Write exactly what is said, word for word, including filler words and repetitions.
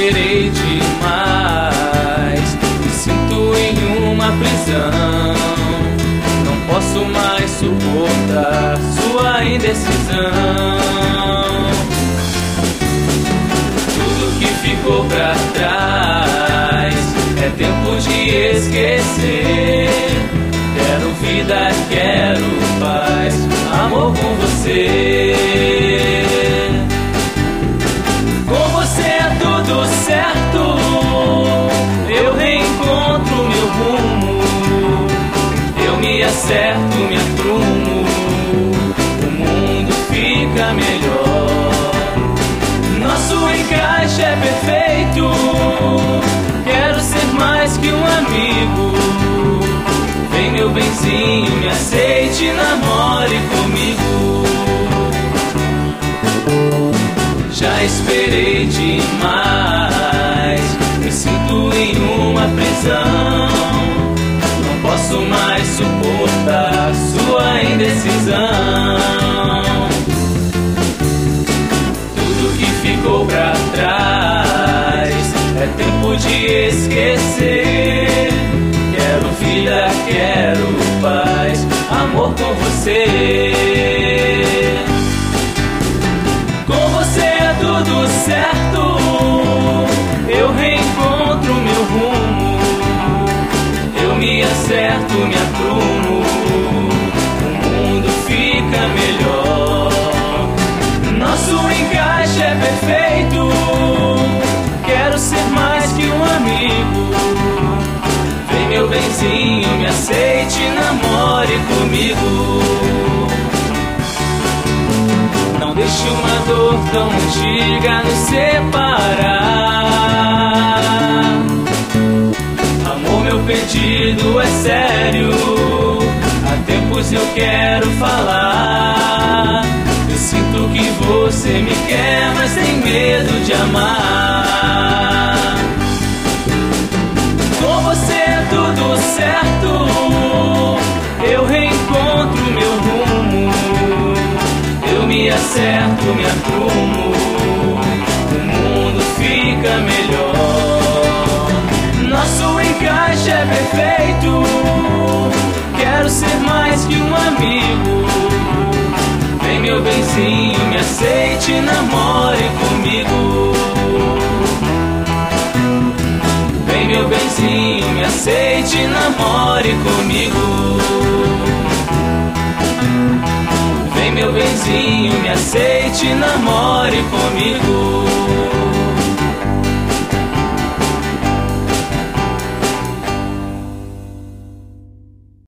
esperei demais, me sinto em uma prisão. Não posso mais suportar sua indecisão. Tudo que ficou pra trás é tempo de esquecer. Quero vida, quero paz, amor com você. Com você é tudo certo, eu reencontro meu rumo. Eu me acerto, me aprumo, o mundo fica melhor. Nosso encaixe é perfeito, quero ser mais que um amigo. Vem meu benzinho, me aceite, namore comigo. Já esperei demais, me sinto em uma prisão. Não posso mais suportar sua indecisão. Tudo que ficou pra trás é tempo de esquecer. Quero vida, quero paz, amor com você. Com você é tudo certo, eu reencontro meu rumo. Eu me acerto, me aprumo, o mundo fica melhor. Nosso encaixe é perfeito, quero ser mais que um amigo. Vem meu benzinho, me aceite, namore comigo. Não deixe uma dor tão antiga nos separar. Amor, meu pedido é sério, há tempos eu quero falar. Eu sinto que você me quer, mas tem medo de amar. Com você é tudo certo, eu reencontro meu rumo. Eu me acerto, me aprumo, o mundo fica melhor. Nosso encaixe é perfeito, quero ser mais que um amigo. Vem meu benzinho, me aceite, namore comigo. Vem meu benzinho, me aceite, namore comigo. Vem meu benzinho, me aceite, namore comigo.